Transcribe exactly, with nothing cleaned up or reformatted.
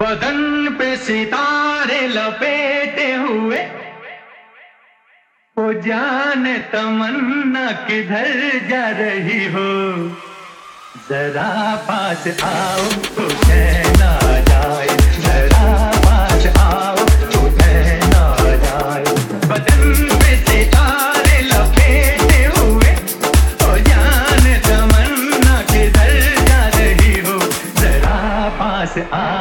बदन पे सितारे लपेटे हुए, ओ जाने तमन्ना किधर जा रही हो। जरा पास आओ तो चैन आ जाए, जरा पास आओ तो चैन आ जाए। बदन पे सितारे लपेटे हुए, ओ जाने तमन्ना किधर जा रही हो। जरा पास आ